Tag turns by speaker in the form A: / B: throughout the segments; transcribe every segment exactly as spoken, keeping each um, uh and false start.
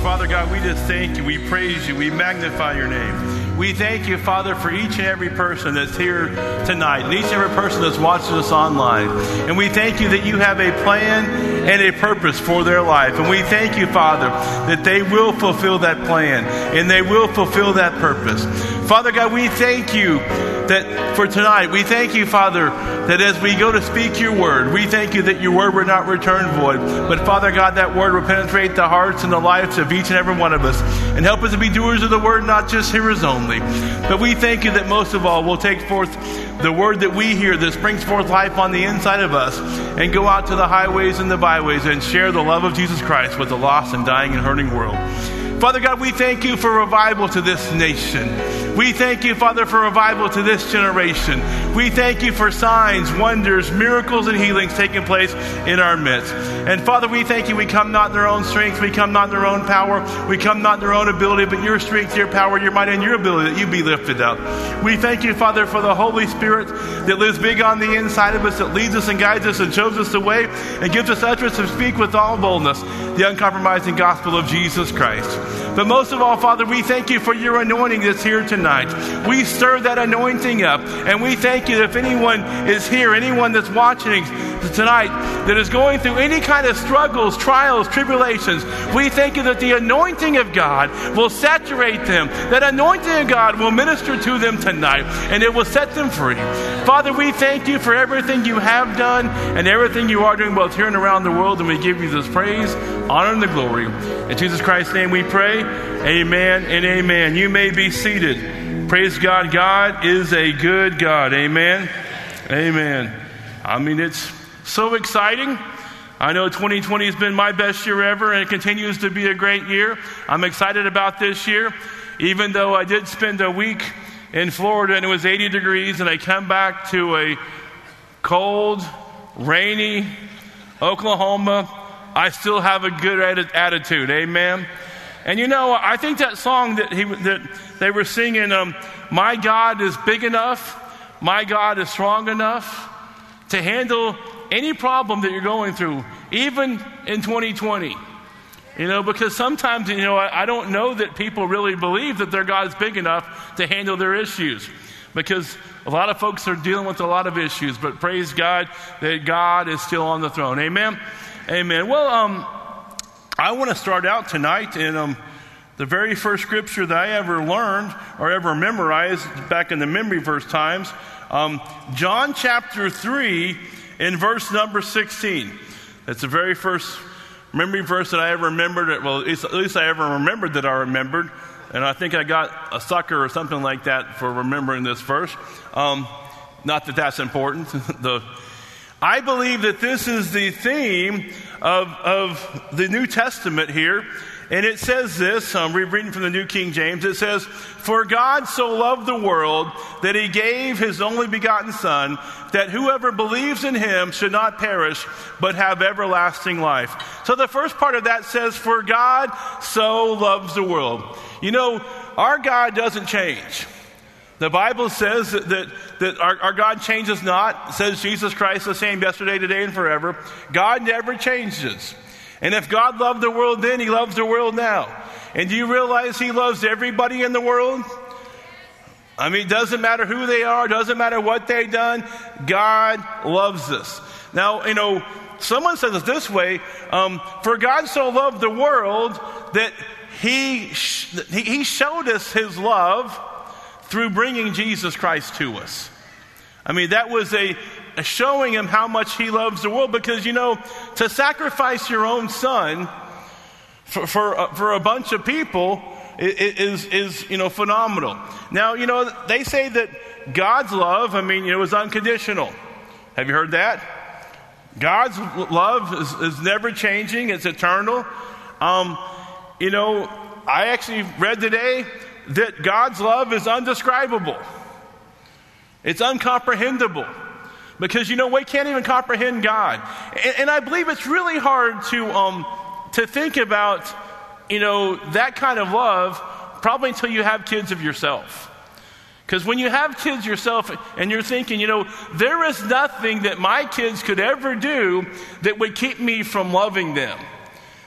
A: Father God, we just thank you, we praise you, we magnify your name. We thank you, Father, for each and every person that's here tonight, and each and every person that's watching us online. And we thank you that you have a plan and a purpose for their life. And we thank you, Father, that they will fulfill that plan and they will fulfill that purpose. Father God, we thank you that for tonight, we thank you, Father, that as we go to speak your word, we thank you that your word will not return void. But Father God, that word will penetrate the hearts and the lives of each and every one of us and help us to be doers of the word, not just hearers only. But we thank you that most of all, we'll take forth the word that we hear that brings forth life on the inside of us and go out to the highways and the byways and share the love of Jesus Christ with the lost and dying and hurting world. Father God, we thank you for revival to this nation. We thank you, Father, for revival to this generation. We thank you for signs, wonders, miracles, and healings taking place in our midst. And Father, we thank you. We come not in their own strength. We come not in their own power. We come not in their own ability, but your strength, your power, your might, and your ability that you be lifted up. We thank you, Father, for the Holy Spirit that lives big on the inside of us, that leads us and guides us and shows us the way and gives us utterance to speak with all boldness the uncompromising gospel of Jesus Christ. But most of all, Father, we thank you for your anointing that's here tonight. We stir that anointing up, and we thank you that if anyone is here, anyone that's watching tonight that is going through any kind of struggles, trials, tribulations, we thank you that the anointing of God will saturate them. That anointing of God will minister to them tonight, and it will set them free. Father, we thank you for everything you have done and everything you are doing both here and around the world, and we give you this praise, honor, and the glory. In Jesus Christ's name we pray. Amen and amen. You may be seated. Praise God. God is a good God. Amen. Amen. I mean, it's so exciting. I know twenty twenty has been my best year ever, and it continues to be a great year. I'm excited about this year, even though I did spend a week in Florida and it was eighty degrees, and I come back to a cold, rainy Oklahoma. I still have a good attitude. Amen. And you know, I think that song that he that they were singing, um, "My God is big enough, my God is strong enough to handle any problem that you're going through, even in twenty twenty." You know, because sometimes, you know, I, I don't know that people really believe that their God's big enough to handle their issues, because a lot of folks are dealing with a lot of issues. But praise God that God is still on the throne. Amen. Amen. Well, um. I want to start out tonight in um, the very first scripture that I ever learned or ever memorized back in the memory verse times, um, John chapter three in verse number sixteen. That's the very first memory verse that I ever remembered. Well, at least, at least I ever remembered that I remembered. And I think I got a sucker or something like that for remembering this verse. Um, not that that's important. the I believe that this is the theme of, of the New Testament here. And it says this, I'm reading from the New King James. It says, "For God so loved the world that he gave his only begotten Son, that whoever believes in him should not perish, but have everlasting life." So the first part of that says, "For God so loves the world." You know, our God doesn't change. The Bible says that, that, that our, our God changes not. It says Jesus Christ the same yesterday, today, and forever. God never changes. And if God loved the world then, he loves the world now. And do you realize he loves everybody in the world? I mean, it doesn't matter who they are. It doesn't matter what they've done. God loves us. Now, you know, someone says it this way. Um, For God so loved the world that he, sh- he showed us his love through bringing Jesus Christ to us. I mean, that was a, a showing him how much he loves the world, because, you know, to sacrifice your own son for for, uh, for a bunch of people is, is, you know, phenomenal. Now, you know, they say that God's love, I mean, you know, is unconditional. Have you heard that? God's love is, is never changing. It's eternal. Um, you know, I actually read today that God's love is undescribable. It's uncomprehendable. Because, you know, we can't even comprehend God. And, and I believe it's really hard to um, to think about, you know, that kind of love probably until you have kids of yourself. Because when you have kids yourself and you're thinking, you know, there is nothing that my kids could ever do that would keep me from loving them.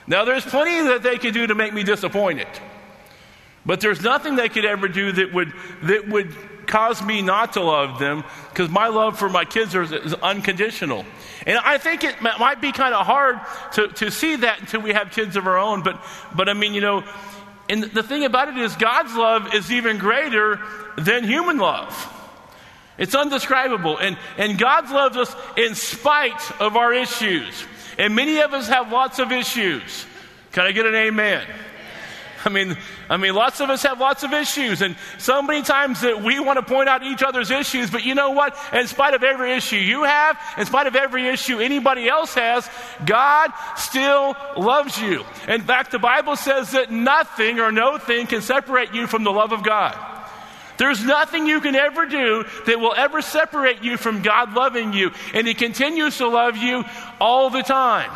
A: Now, there's plenty that they could do to make me disappointed. But there's nothing they could ever do that would that would cause me not to love them, because my love for my kids is, is unconditional. And I think it m- might be kind of hard to, to see that until we have kids of our own. But, but I mean, you know, and the thing about it is God's love is even greater than human love. It's undescribable. And, and God loves us in spite of our issues. And many of us have lots of issues. Can I get an amen? I mean, I mean, lots of us have lots of issues, and so many times that we want to point out each other's issues, but you know what? In spite of every issue you have, in spite of every issue anybody else has, God still loves you. In fact, the Bible says that nothing or no thing can separate you from the love of God. There's nothing you can ever do that will ever separate you from God loving you, and He continues to love you all the time.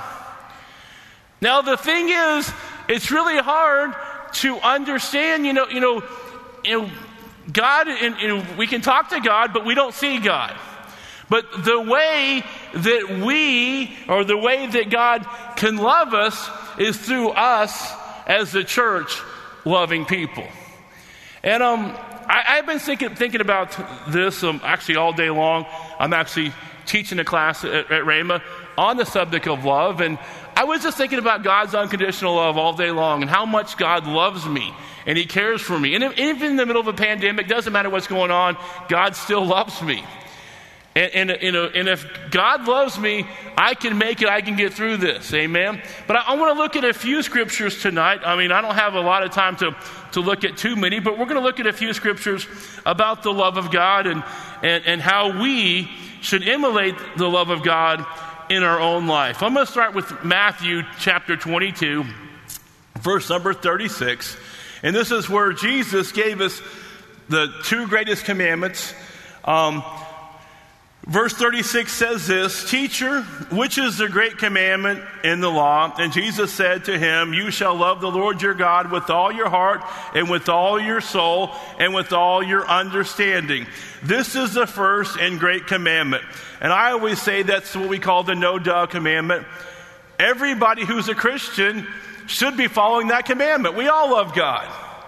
A: Now, the thing is, it's really hard to understand, you know, you know, you know God, and, and we can talk to God, but we don't see God. But the way that we, or the way that God can love us is through us as the church loving people. And um, I, I've been thinking, thinking about this um, actually all day long. I'm actually teaching a class at, at Rhema on the subject of love, and I was just thinking about God's unconditional love all day long and how much God loves me and He cares for me. And if, even in the middle of a pandemic, doesn't matter what's going on, God still loves me. And, and, you know, and if God loves me, I can make it, I can get through this. Amen? But I, I want to look at a few scriptures tonight. I mean, I don't have a lot of time to, to look at too many, but we're going to look at a few scriptures about the love of God and, and, and how we should emulate the love of God in our own life. I'm going to start with Matthew chapter twenty-two, verse number thirty-six. And this is where Jesus gave us the two greatest commandments. Um, verse thirty-six says this, "Teacher, which is the great commandment in the law?" And Jesus said to him, "You shall love the Lord your God with all your heart and with all your soul and with all your understanding. This is the first and great commandment." And I always say that's what we call the no-duh commandment. Everybody who's a Christian should be following that commandment. We all love God.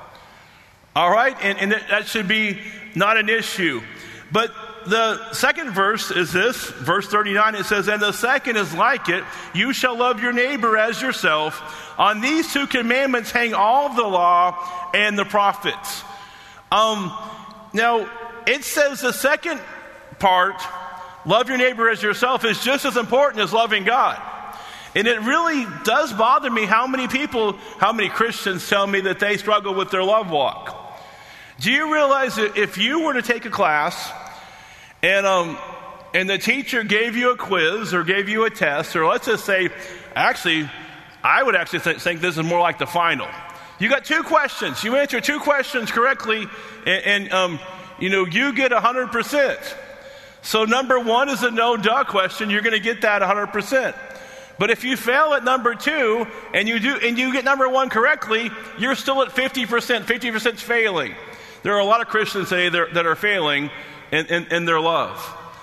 A: All right? And, and that should be not an issue. But the second verse is this, verse thirty-nine. It says, "And the second is like it, you shall love your neighbor as yourself. On these two commandments hang all of the law and the prophets." Um, now, it says the second part, love your neighbor as yourself, is just as important as loving God. And it really does bother me how many people, how many Christians tell me that they struggle with their love walk. Do you realize that if you were to take a class and um, and the teacher gave you a quiz or gave you a test, or let's just say, actually, I would actually th- think this is more like the final. You got two questions. You answer two questions correctly, and, and um, you know, you get one hundred percent. So number one is a no-duh question. You're going to get that one hundred percent. But if you fail at number two and you do and you get number one correctly, you're still at fifty percent. fifty percent is failing. There are a lot of Christians today that are, that are failing in, in, in their love.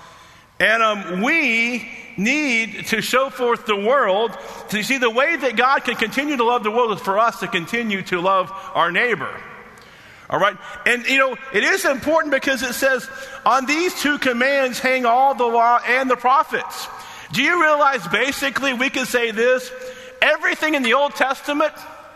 A: And um, we need to show forth the world. To see, the way that God can continue to love the world is for us to continue to love our neighbor. All right? And, you know, it is important because it says, on these two commands hang all the law and the prophets. Do you realize basically we could say this? Everything in the Old Testament,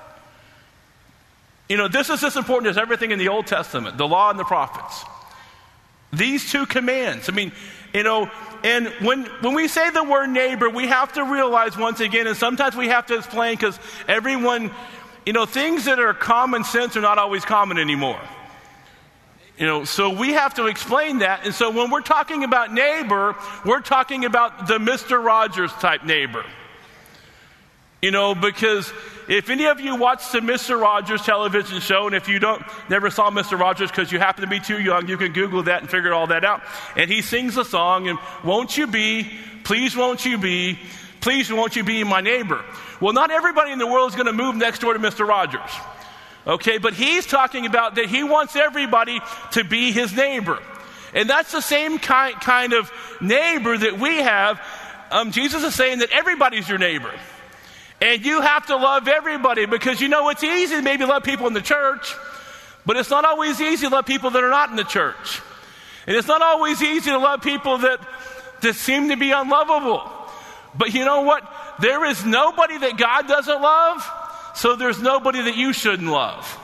A: you know, this is as important as everything in the Old Testament, the law and the prophets. These two commands. I mean, you know, and when when we say the word neighbor, we have to realize once again, and sometimes we have to explain because everyone, you know, things that are common sense are not always common anymore. You know, so we have to explain that. And so when we're talking about neighbor, we're talking about the Mister Rogers type neighbor. You know, because if any of you watched the Mister Rogers television show, and if you don't, never saw Mister Rogers because you happen to be too young, you can Google that and figure all that out. And he sings a song, and won't you be, please won't you be, please won't you be my neighbor. Well, not everybody in the world is going to move next door to Mister Rogers. Okay, but he's talking about that he wants everybody to be his neighbor. And that's the same kind, kind of neighbor that we have. Um, Jesus is saying that everybody's your neighbor. And you have to love everybody, because you know it's easy to maybe love people in the church, but it's not always easy to love people that are not in the church. And it's not always easy to love people that, that seem to be unlovable. But you know what? There is nobody that God doesn't love, so there's nobody that you shouldn't love.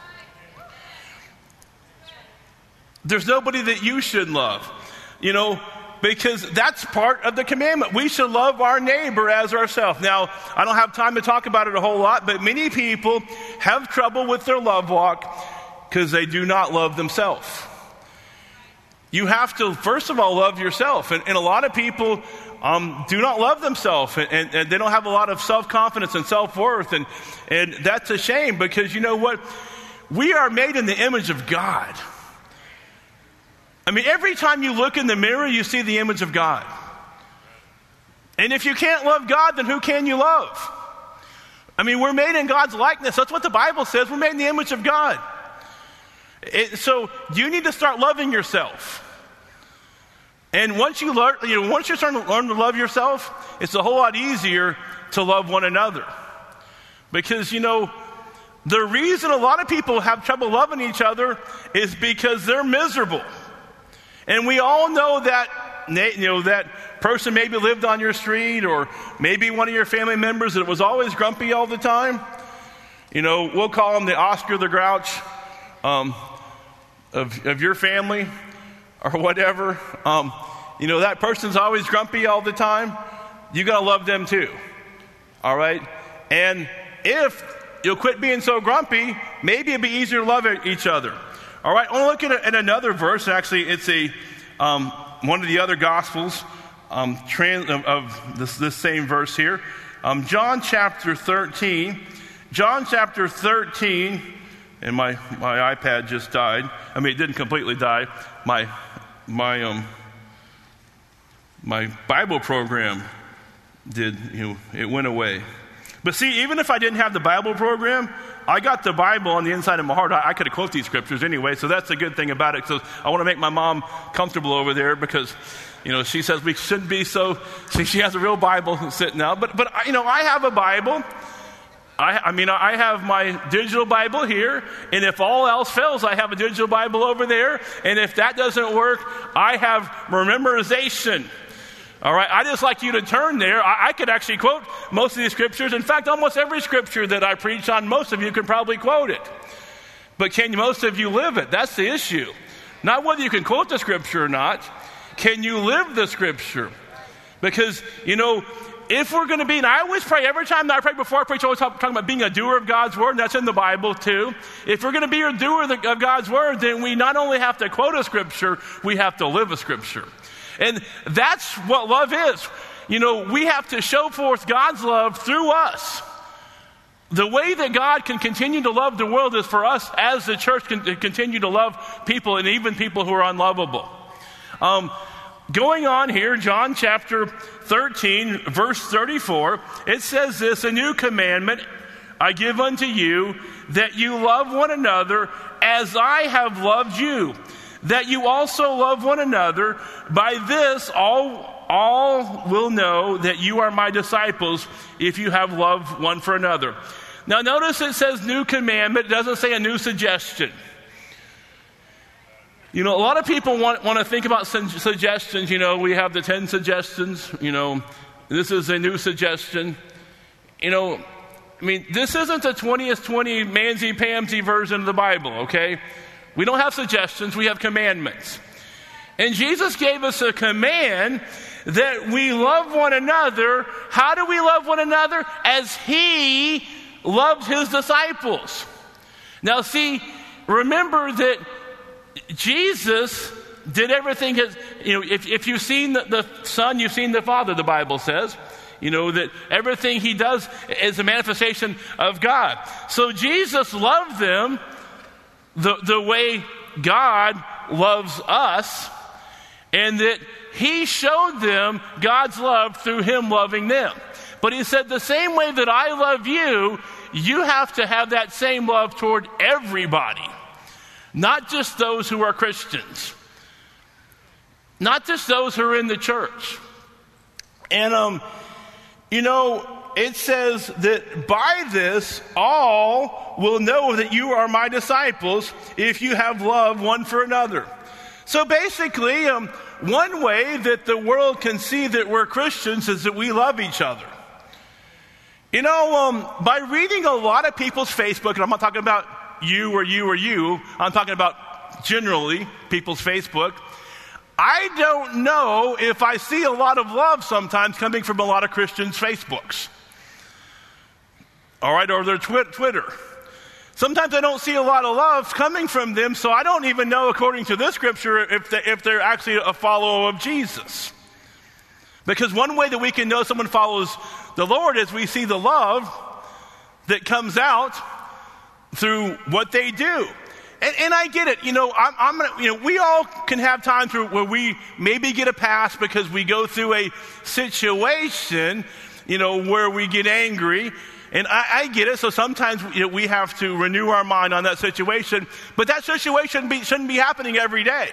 A: There's nobody that you shouldn't love. You know, because that's part of the commandment. We should love our neighbor as ourselves. Now, I don't have time to talk about it a whole lot, but many people have trouble with their love walk because they do not love themselves. You have to, first of all, love yourself. And, and a lot of people um, do not love themselves, and, and, and they don't have a lot of self-confidence and self-worth. And, and that's a shame, because you know what? We are made in the image of God. I mean, every time you look in the mirror, you see the image of God. And if you can't love God, then who can you love? I mean, we're made in God's likeness. That's what the Bible says. We're made in the image of God. It, so you need to start loving yourself. And once you learn, you know, once you start to learn to love yourself, it's a whole lot easier to love one another. Because, you know, the reason a lot of people have trouble loving each other is because they're miserable. And we all know that, you know, that person maybe lived on your street, or maybe one of your family members that was always grumpy all the time. You know, we'll call him the Oscar the Grouch um, of, of your family or whatever. Um, you know, that person's always grumpy all the time. You got to love them too. All right? And if you'll quit being so grumpy, maybe it'll be easier to love each other. All right, I want to look at, at another verse. Actually, it's a um, one of the other Gospels um, trans, of, of this, this same verse here. Um, John chapter thirteen. John chapter thirteen, and my, my iPad just died. I mean, it didn't completely die. My my um my Bible program did, you know, it went away. But see, even if I didn't have the Bible program, I got the Bible on the inside of my heart. I, I could have quoted these scriptures anyway, so that's the good thing about it. So I want to make my mom comfortable over there, because, you know, she says we shouldn't be so. See, she has a real Bible sitting out, but but you know, I have a Bible. I, I mean, I have my digital Bible here, and if all else fails, I have a digital Bible over there. And if that doesn't work, I have memorization. All right, I just like you to turn there. I, I could actually quote most of these scriptures. In fact, almost every scripture that I preach on, most of you can probably quote it. But can most of you live it? That's the issue. Not whether you can quote the scripture or not. Can you live the scripture? Because, you know, if we're going to be, and I always pray, every time that I pray before I preach, I always talk, talking about being a doer of God's word, and that's in the Bible too. If we're going to be a doer of, the, of God's word, then we not only have to quote a scripture, we have to live a scripture. And that's what love is. You know, we have to show forth God's love through us. The way that God can continue to love the world is for us as the church can continue to love people, and even people who are unlovable. Um, going on here, John chapter thirteen, verse thirty-four, it says this: "A new commandment I give unto you, that you love one another as I have loved you, that you also love one another. By this all, all will know that you are my disciples, if you have love one for another." Now notice it says new commandment. It doesn't say a new suggestion. You know, a lot of people want, want to think about su- suggestions. You know, we have the ten suggestions. You know, this is a new suggestion. You know, I mean, this isn't the twentieth twenty mamsy-pamsy version of the Bible, okay? We don't have suggestions, we have commandments. And Jesus gave us a command that we love one another. How do we love one another? As He loved His disciples. Now see, remember that Jesus did everything His, you know, if, if you've seen the, the Son, you've seen the Father, the Bible says. You know, that everything He does is a manifestation of God. So Jesus loved them The, the way God loves us, and that He showed them God's love through Him loving them. But He said, the same way that I love you, you have to have that same love toward everybody. Not just those who are Christians. Not just those who are in the church. And, um, you know, it says that by this all will know that you are my disciples if you have love one for another. So basically, um, one way that the world can see that we're Christians is that we love each other. You know, um, by reading a lot of people's Facebook, and I'm not talking about you or you or you, I'm talking about generally people's Facebook, I don't know if I see a lot of love sometimes coming from a lot of Christians' Facebooks. All right, or their twi- Twitter. Sometimes I don't see a lot of love coming from them, so I don't even know, according to this scripture, if, they, if they're actually a follower of Jesus. Because one way that we can know someone follows the Lord is we see the love that comes out through what they do. And, and I get it, you know, I'm, I'm gonna, you know, we all can have times where, where we maybe get a pass because we go through a situation, you know, where we get angry. And I, I get it. So sometimes, you know, we have to renew our mind on that situation. But that situation shouldn't be, shouldn't be happening every day.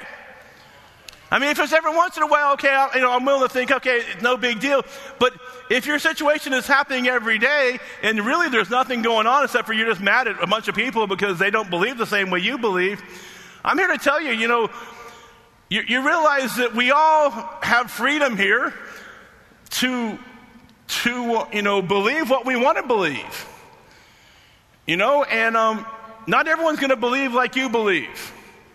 A: I mean, if it's every once in a while, okay, I, you know, I'm willing to think, okay, no big deal. But if your situation is happening every day, and really there's nothing going on except for you're just mad at a bunch of people because they don't believe the same way you believe, I'm here to tell you, you know, you, you realize that we all have freedom here to, to, you know, believe what we want to believe. You know, and um, not everyone's going to believe like you believe.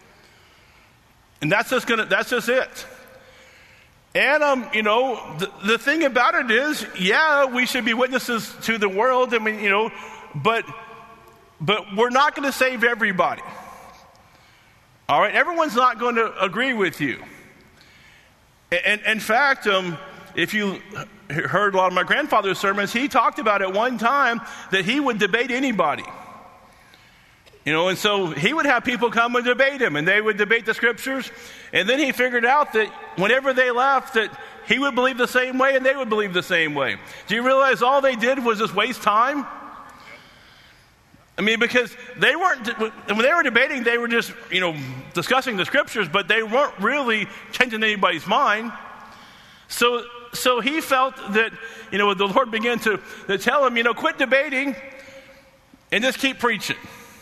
A: And that's just gonna, that's just it. And, um, you know, the, the thing about it is, yeah, we should be witnesses to the world. I mean, you know, but, but we're not going to save everybody. All right. Everyone's not going to agree with you. And, and in fact, um, if you heard a lot of my grandfather's sermons, he talked about at one time that he would debate anybody. You know, and so he would have people come and debate him, and they would debate the scriptures. And then he figured out that whenever they left, that he would believe the same way and they would believe the same way. Do you realize all they did was just waste time? I mean, because they weren't, when they were debating, they were just, you know, discussing the scriptures, but they weren't really changing anybody's mind. So, so he felt that, you know, the Lord began to, to tell him, you know, quit debating and just keep preaching.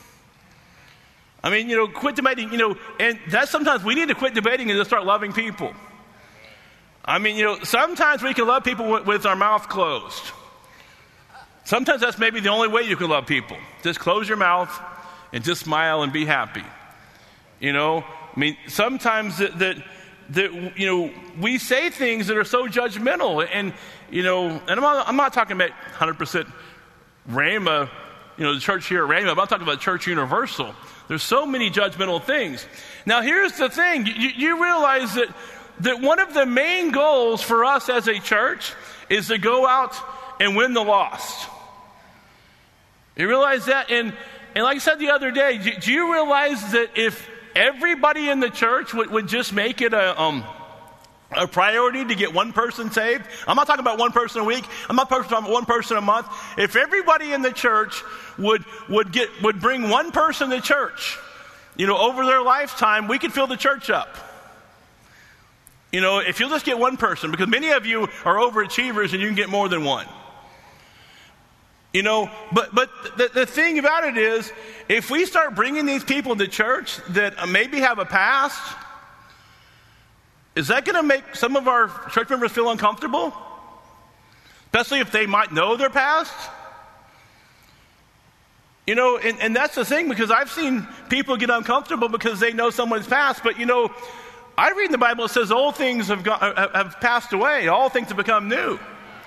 A: I mean, you know, quit debating, you know, and that's sometimes we need to quit debating and just start loving people. I mean, you know, sometimes we can love people with, with our mouth closed. Sometimes that's maybe the only way you can love people. Just close your mouth and just smile and be happy. You know, I mean, sometimes that, that, that you know, we say things that are so judgmental. And, you know, and I'm not, I'm not talking about one hundred percent Rhema, you know, the church here at Rhema, but I'm talking about Church Universal. There's so many judgmental things. Now, here's the thing. You, you realize that, that one of the main goals for us as a church is to go out and win the lost. You realize that? And, and like I said the other day, do, do you realize that if everybody in the church would, would just make it a, um, a priority to get one person saved? I'm not talking about one person a week. I'm not talking about one person a month. If everybody in the church would would get would bring one person to church, you know, over their lifetime, we could fill the church up. You know, if you'll just get one person, because many of you are overachievers and you can get more than one. You know, but but the, the thing about it is, if we start bringing these people to church that maybe have a past, is that going to make some of our church members feel uncomfortable? Especially if they might know their past? You know, and, and that's the thing, because I've seen people get uncomfortable because they know someone's past. But, you know, I read in the Bible, it says old things have, gone, have passed away. All things have become new.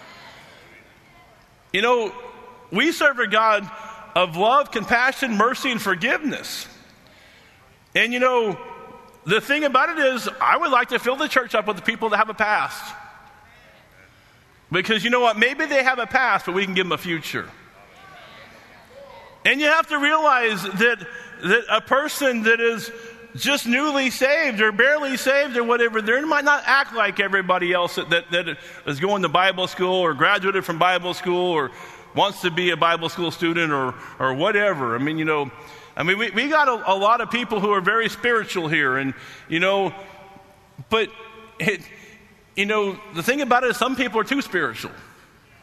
A: You know, we serve a God of love, compassion, mercy, and forgiveness. And, you know, the thing about it is, I would like to fill the church up with the people that have a past. Because you know what? Maybe they have a past, but we can give them a future. And you have to realize that, that a person that is just newly saved or barely saved or whatever, they might not act like everybody else that, that, that is going to Bible school or graduated from Bible school or wants to be a Bible school student or, or whatever. I mean, you know, I mean, we, we got a, a lot of people who are very spiritual here, and, you know, but, it, you know, the thing about it is some people are too spiritual.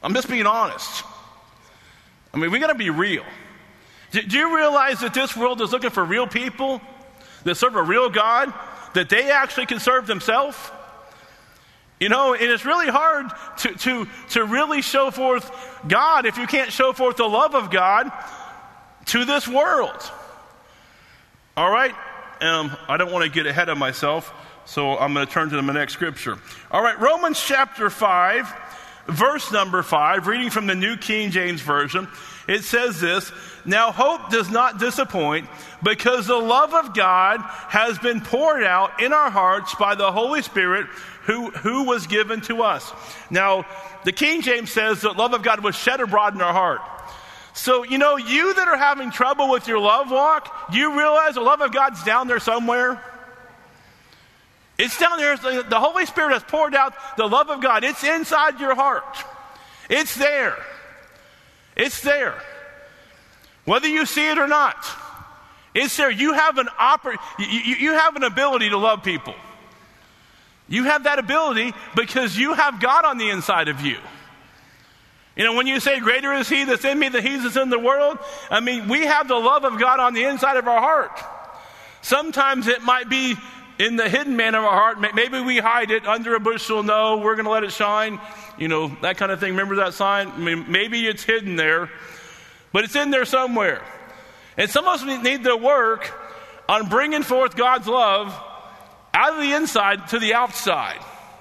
A: I'm just being honest. I mean, we got to be real. Do, do you realize that this world is looking for real people that serve a real God, that they actually can serve themselves? You know, and it's really hard to, to, to really show forth God if you can't show forth the love of God to this world. All right? Um, I don't want to get ahead of myself, so I'm going to turn to the next scripture. All right, Romans chapter five, verse number five, reading from the New King James Version. It says this, "Now hope does not disappoint, because the love of God has been poured out in our hearts by the Holy Spirit who, who was given to us." Now, the King James says the love of God was shed abroad in our heart. So, you know, you that are having trouble with your love walk, you realize the love of God's down there somewhere? It's down there. The Holy Spirit has poured out the love of God. It's inside your heart. It's there. It's there. Whether you see it or not, it's there. You have an oppor- you, you have an ability to love people. You have that ability because you have God on the inside of you. You know, when you say, "Greater is He that's in me than He that's in the world," I mean, we have the love of God on the inside of our heart. Sometimes it might be in the hidden man of our heart. Maybe we hide it under a bushel. No, we're going to let it shine. You know, that kind of thing. Remember that sign? I mean, maybe it's hidden there, but it's in there somewhere. And some of us need to work on bringing forth God's love out of the inside to the outside.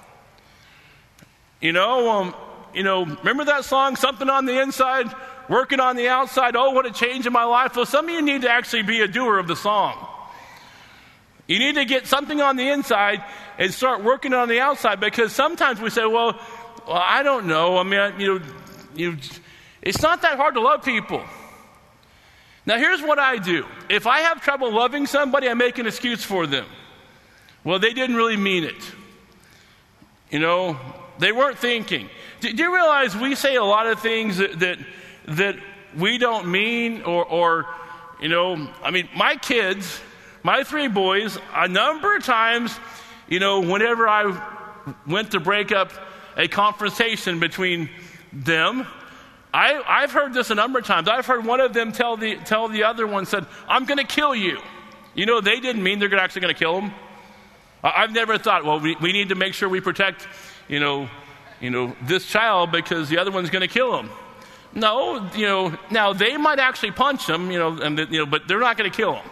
A: You know, um, you know, remember that song, "Something on the Inside, Working on the Outside"? Oh, what a change in my life. Well, some of you need to actually be a doer of the song. You need to get something on the inside and start working on the outside, because sometimes we say, well, well I don't know. I mean, I, you know, you, it's not that hard to love people. Now, here's what I do. If I have trouble loving somebody, I make an excuse for them. Well, they didn't really mean it. You know, they weren't thinking. Do, do you realize we say a lot of things that that, that we don't mean, or, or, you know, I mean, my kids... My three boys, a number of times, you know, whenever I went to break up a confrontation between them, I, I've heard this a number of times. I've heard one of them tell the tell the other one, said, "I'm going to kill you." You know, they didn't mean they're actually going to kill him. I've never thought, well, we, we need to make sure we protect, you know, you know, this child because the other one's going to kill him. No, you know, now they might actually punch him, you know, and you know, but they're not going to kill him.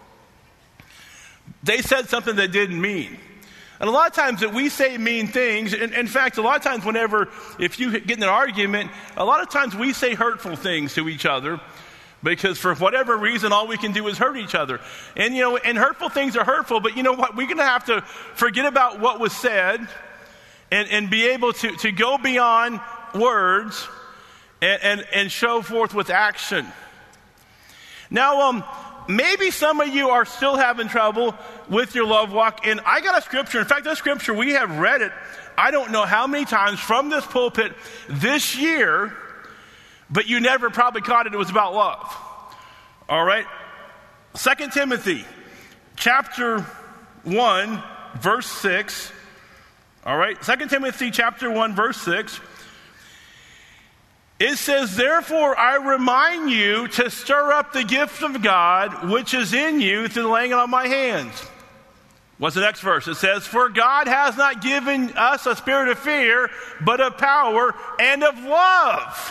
A: They said something they didn't mean. And a lot of times that we say mean things, in, in fact, a lot of times whenever, if you get in an argument, a lot of times we say hurtful things to each other because for whatever reason, all we can do is hurt each other. And, you know, and hurtful things are hurtful, but you know what? We're going to have to forget about what was said and, and be able to, to go beyond words and, and, and show forth with action. Now, um, maybe some of you are still having trouble with your love walk, and I got a scripture. In fact, this scripture, we have read it, I don't know how many times from this pulpit this year, but you never probably caught it. It was about love. All right? Second Timothy chapter one, verse six. All right? Second Timothy chapter one, verse six. It says, "Therefore I remind you to stir up the gift of God which is in you through the laying on my hands." What's the next verse? It says, "For God has not given us a spirit of fear, but of power and of love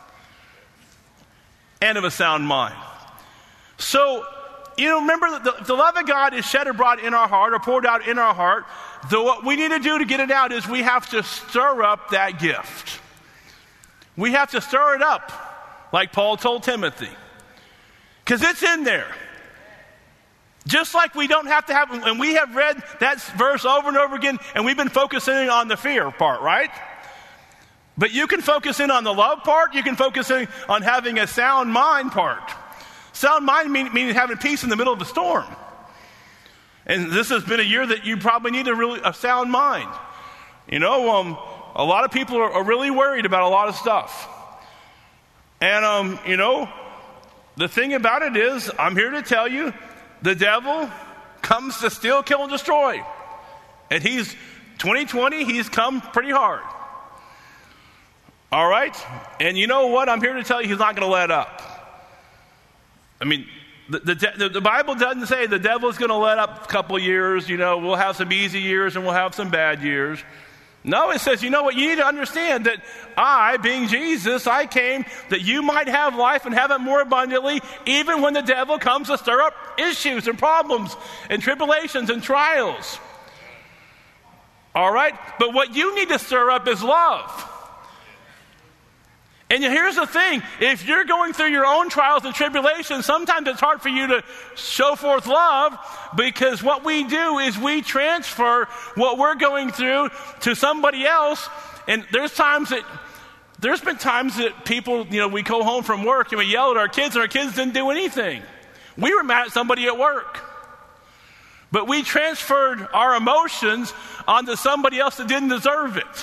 A: and of a sound mind." So, you know, remember that the, the love of God is shed abroad in our heart or poured out in our heart. Though what we need to do to get it out is we have to stir up that gift. We have to stir it up, like Paul told Timothy, because it's in there. Just like we don't have to have, and we have read that verse over and over again, and we've been focusing on the fear part, right? But you can focus in on the love part. You can focus in on having a sound mind part. Sound mind mean, meaning having peace in the middle of the storm. And this has been a year that you probably need a really a sound mind. You know, um, a lot of people are, are really worried about a lot of stuff. And, um, you know, the thing about it is, I'm here to tell you, the devil comes to steal, kill, and destroy. And he's, twenty twenty, he's come pretty hard. All right? And you know what? I'm here to tell you he's not going to let up. I mean, the, the, the Bible doesn't say the devil's going to let up a couple years. You know, we'll have some easy years and we'll have some bad years. No, it says, you know what? You need to understand that I, being Jesus, I came that you might have life and have it more abundantly, even when the devil comes to stir up issues and problems and tribulations and trials. All right? But what you need to stir up is love. And here's the thing. If you're going through your own trials and tribulations, sometimes it's hard for you to show forth love, because what we do is we transfer what we're going through to somebody else. And there's times that, there's been times that people, you know, we go home from work and we yell at our kids and our kids didn't do anything. We were mad at somebody at work. But we transferred our emotions onto somebody else that didn't deserve it.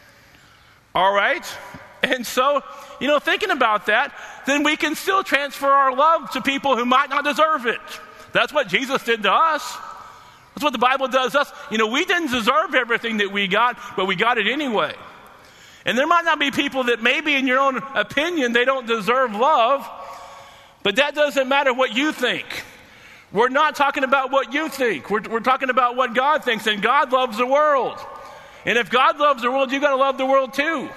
A: All right? And so, you know, thinking about that, then we can still transfer our love to people who might not deserve it. That's what Jesus did to us. That's what the Bible does to us. You know, we didn't deserve everything that we got, but we got it anyway. And there might not be people that maybe in your own opinion, they don't deserve love, but that doesn't matter what you think. We're not talking about what you think. We're, we're talking about what God thinks, and God loves the world. And if God loves the world, you got to love the world too.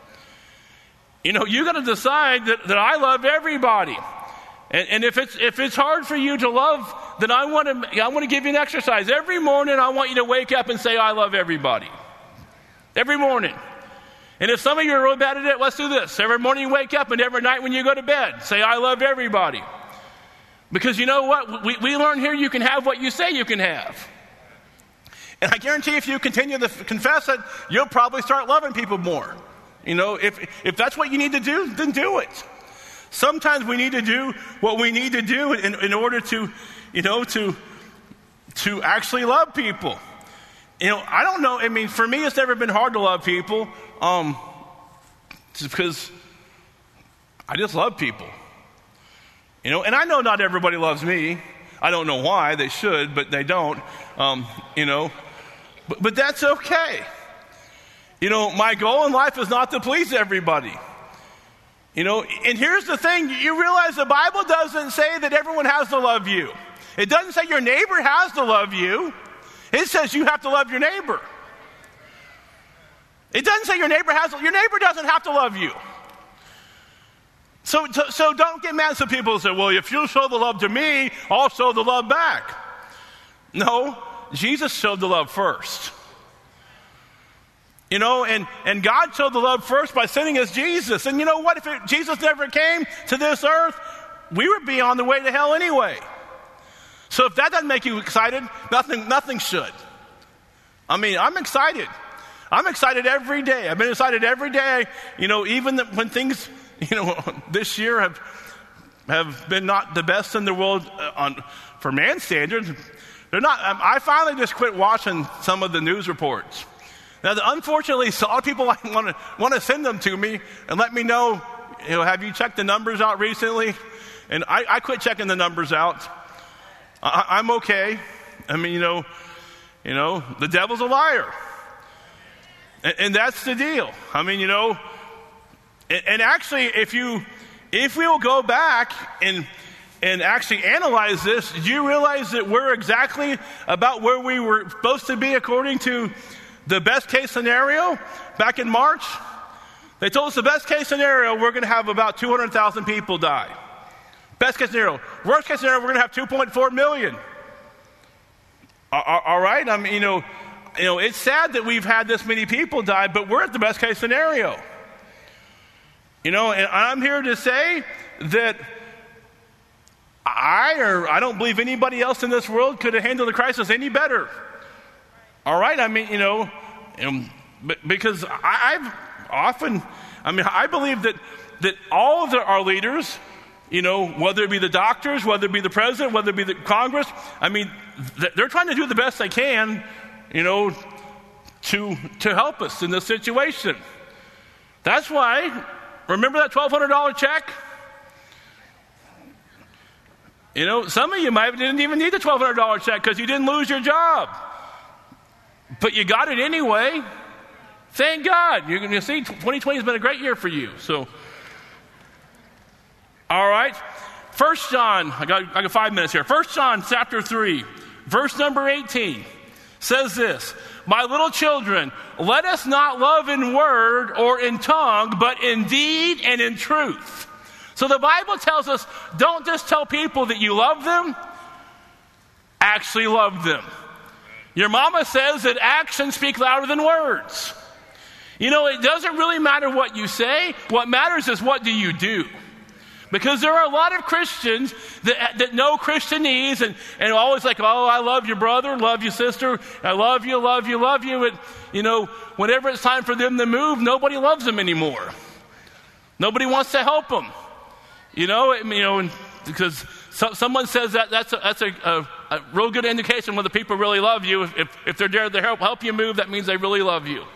A: You know, you got to decide that, that I love everybody. And, and if it's if it's hard for you to love, then I want to I want to give you an exercise. Every morning I want you to wake up and say, I love everybody. Every morning. And if some of you are really bad at it, let's do this. Every morning you wake up, and every night when you go to bed, say, I love everybody. Because you know what? We, we learn here you can have what you say you can have. And I guarantee if you continue to confess it, you'll probably start loving people more. You know, if if that's what you need to do, then do it. Sometimes we need to do what we need to do in, in order to, you know, to to actually love people. You know, I don't know. I mean, for me, it's never been hard to love people, um, just because I just love people. You know, and I know not everybody loves me. I don't know why. They should, but they don't. Um, you know, but, but that's okay. You know, my goal in life is not to please everybody. You know, and here's the thing. You realize the Bible doesn't say that everyone has to love you. It doesn't say your neighbor has to love you. It says you have to love your neighbor. It doesn't say your neighbor has to, your neighbor doesn't have to love you. So, so don't get mad at some people who say, well, if you show the love to me, I'll show the love back. No, Jesus showed the love first. You know, and, and God showed the love first by sending us Jesus. And you know what? If it, Jesus never came to this earth, we would be on the way to hell anyway. So if that doesn't make you excited, nothing, nothing should. I mean, I'm excited. I'm excited every day. I've been excited every day. You know, even the, when things, you know, this year have have been not the best in the world on for man standards. They're not. I finally just quit watching some of the news reports. Now, unfortunately, a lot of people want to want to send them to me and let me know, you know, have you checked the numbers out recently? And I, I quit checking the numbers out. I, I'm okay. I mean, you know, you know, the devil's a liar, and, and that's the deal. I mean, you know, and, and actually, if you if we'll go back and and actually analyze this, do you realize that we're exactly about where we were supposed to be according to the best case scenario? Back in March, they told us the best case scenario, we're going to have about two hundred thousand people die. Best case scenario. Worst case scenario, we're going to have two point four million. All right? I mean, you know, you know, it's sad that we've had this many people die, but we're at the best case scenario. You know, and I'm here to say that I or I don't believe anybody else in this world could have handled the crisis any better. All right? I mean, you know, um, because I, I've often, I mean, I believe that, that all of the, our leaders, you know, whether it be the doctors, whether it be the president, whether it be the Congress, I mean, they're trying to do the best they can, you know, to to help us in this situation. That's why, remember that twelve hundred dollars check? You know, some of you might didn't even need the twelve hundred dollars check because you didn't lose your job. But you got it anyway Thank God. You can see twenty twenty has been a great year for you. So, all right. First John, I got, I got five minutes here. First John chapter three, verse number eighteen says this, my little children, let us not love in word or in tongue, but in deed and in truth. So the Bible tells us, don't just tell people that you love them, actually love them. Your mama says that actions speak louder than words. You know, it doesn't really matter what you say. What matters is what do you do. Because there are a lot of Christians that, that know Christianese and, and always like, oh, I love your brother, love your sister, I love you, love you, love you. And, you know, whenever it's time for them to move, nobody loves them anymore. Nobody wants to help them. You know, you know, and because so, someone says that that's a, that's a, a, a real good indication whether people really love you. If, if they're there to help, help you move, that means they really love you.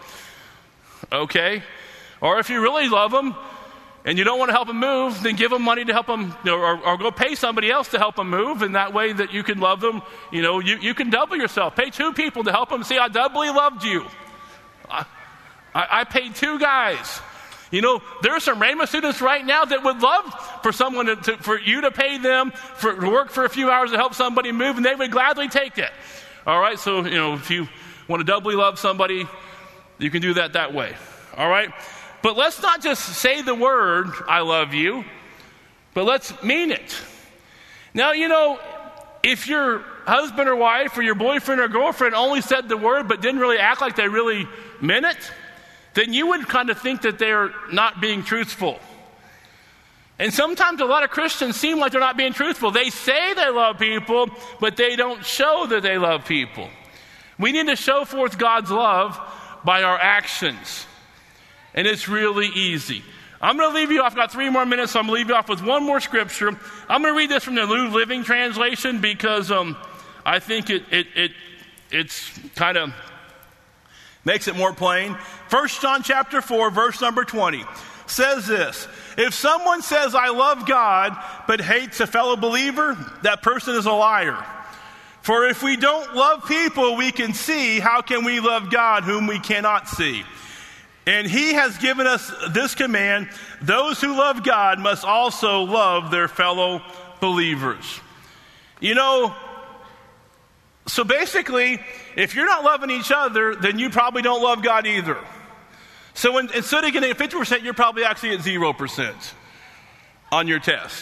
A: Okay? Or if you really love them, and you don't want to help them move, then give them money to help them, you know, or, or go pay somebody else to help them move, and that way that you can love them. You know, you, you can double yourself. Pay two people to help them. See, I doubly loved you. I, I, I paid two guys. You know, there are some Rhema students right now that would love for someone to, to, for you to pay them for to work for a few hours to help somebody move, and they would gladly take it. All right, so, you know, if you want to doubly love somebody, you can do that that way. All right? But let's not just say the word, I love you, but let's mean it. Now, you know, if your husband or wife or your boyfriend or girlfriend only said the word but didn't really act like they really meant it, then you would kind of think that they're not being truthful. And sometimes a lot of Christians seem like they're not being truthful. They say they love people, but they don't show that they love people. We need to show forth God's love by our actions. And it's really easy. I'm going to leave you off. I've got three more minutes, so I'm going to leave you off with one more scripture. I'm going to read this from the New Living Translation because um, I think it it it it's kind of makes it more plain. First John chapter four, verse number twenty says this: if someone says, I love God, but hates a fellow believer, that person is a liar. For if we don't love people we can see, how can we love God whom we cannot see? And he has given us this command: those who love God must also love their fellow believers. You know, so basically, if you're not loving each other, then you probably don't love God either. So when, instead of getting fifty percent, you're probably actually at zero percent on your test.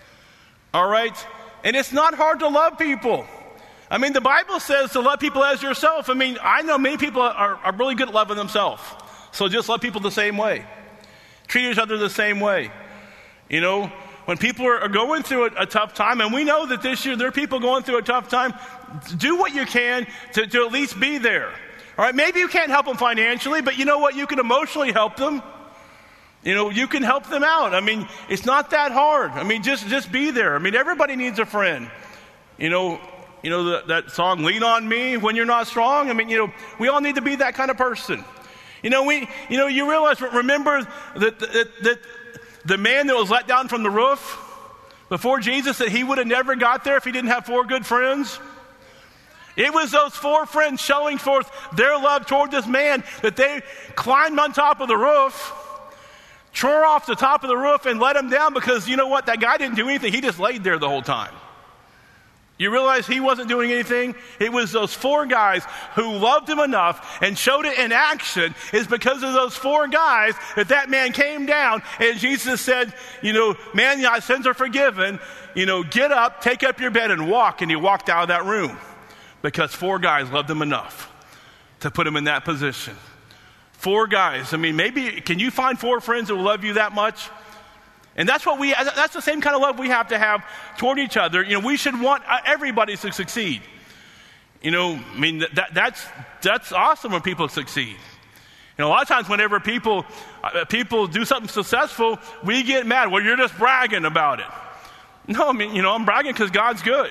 A: All right? And it's not hard to love people. I mean, the Bible says to love people as yourself. I mean, I know many people are, are really good at loving themselves. So just love people the same way. Treat each other the same way. You know, when people are, are going through a, a tough time, and we know that this year there are people going through a tough time, do what you can to, to at least be there. All right, maybe you can't help them financially, but you know what? You can emotionally help them. You know, you can help them out. I mean, it's not that hard. I mean, just, just be there. I mean, everybody needs a friend. You know, you know the, that song, Lean on Me When You're Not Strong? I mean, you know, we all need to be that kind of person. You know, we, you know, you realize, remember that, that, that the man that was let down from the roof before Jesus, that he would have never got there if he didn't have four good friends? It was those four friends showing forth their love toward this man that they climbed on top of the roof, tore off the top of the roof and let him down because, you know what, that guy didn't do anything. He just laid there the whole time. You realize he wasn't doing anything? It was those four guys who loved him enough and showed it in action. It's because of those four guys that that man came down and Jesus said, you know, man, your sins are forgiven. You know, get up, take up your bed and walk. And he walked out of that room because four guys loved him enough to put him in that position. Four guys. I mean, maybe, can you find four friends that will love you that much? And that's what we, that's the same kind of love we have to have toward each other. You know, we should want everybody to succeed. You know, I mean, that, that's, that's awesome when people succeed. You know, a lot of times whenever people, uh, people do something successful, we get mad. Well, you're just bragging about it. No, I mean, you know, I'm bragging because God's good.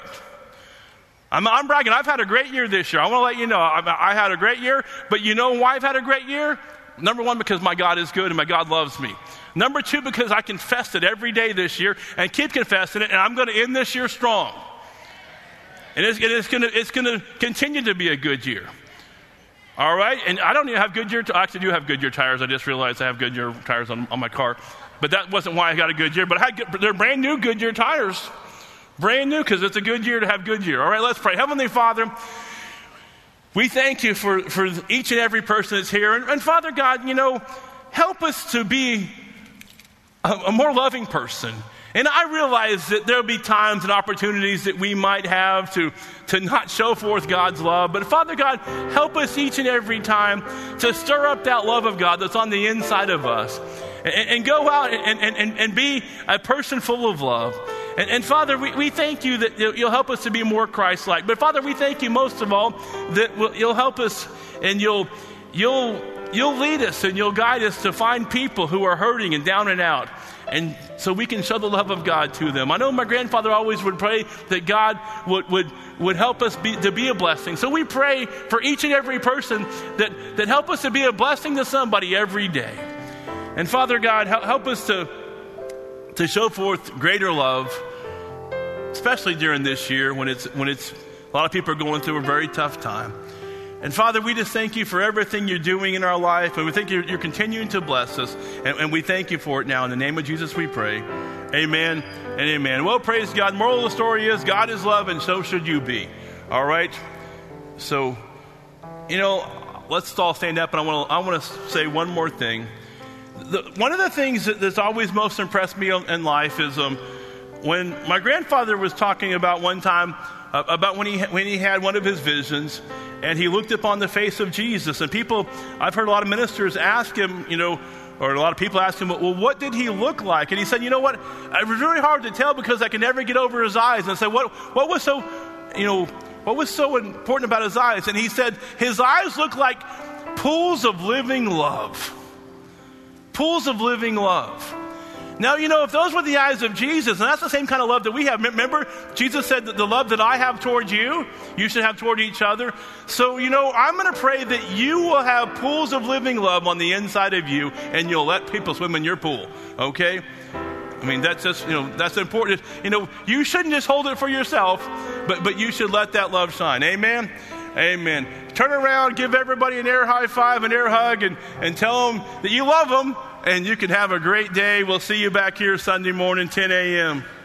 A: I'm, I'm bragging. I've had a great year this year. I want to let you know, I, I had a great year, but you know why I've had a great year? Number one, because my God is good and my God loves me. Number two, because I confessed it every day this year and keep confessing it, and I'm going to end this year strong. And it's, it's going to it's going to continue to be a good year. All right, and I don't even have Goodyear. T- I actually do have Goodyear tires. I just realized I have Goodyear tires on, on my car, but that wasn't why I got a Goodyear. But I had good, they're brand new Goodyear tires, brand new, because it's a good year to have Goodyear. All right, let's pray. Heavenly Father, we thank you for, for each and every person that's here, and, and Father God, you know, help us to be a, a more loving person. And I realize that there'll be times and opportunities that we might have to, to not show forth God's love. But Father God, help us each and every time to stir up that love of God that's on the inside of us. And, and go out and, and, and be a person full of love. And, and Father, we, we thank you that you'll help us to be more Christ-like. But Father, we thank you most of all that you'll help us and you'll, you'll, you'll lead us and you'll guide us to find people who are hurting and down and out. And so we can show the love of God to them. I know my grandfather always would pray that God would would, would help us be, to be a blessing. So we pray for each and every person that, that help us to be a blessing to somebody every day. And Father God, help us to, to show forth greater love, especially during this year when it's when it's a lot of people are going through a very tough time. And Father, we just thank you for everything you're doing in our life. And we think you're, you're continuing to bless us. And, and we thank you for it now. In the name of Jesus we pray. Amen and amen. Well, praise God. Moral of the story is God is love and so should you be. All right? So, you know, let's all stand up. And I want to I want to say one more thing. The, one of the things that, that's always most impressed me in life is um, when my grandfather was talking about one time uh, about when he when he had one of his visions. And he looked upon the face of Jesus. And people, I've heard a lot of ministers ask him, you know, or a lot of people ask him, well, what did he look like? And he said, you know what? It was really hard to tell because I could never get over his eyes. And I said, what, what was so, you know, what was so important about his eyes? And he said, his eyes look like pools of living love. Pools of living love. Now, you know, if those were the eyes of Jesus, and that's the same kind of love that we have. Remember, Jesus said that the love that I have toward you, you should have toward each other. So, you know, I'm going to pray that you will have pools of living love on the inside of you, and you'll let people swim in your pool, okay? I mean, that's just, you know, that's important. You know, you shouldn't just hold it for yourself, but, but you should let that love shine. Amen? Amen. Turn around, give everybody an air high five, an air hug, and, and tell them that you love them. And you can have a great day. We'll see you back here Sunday morning, ten a.m.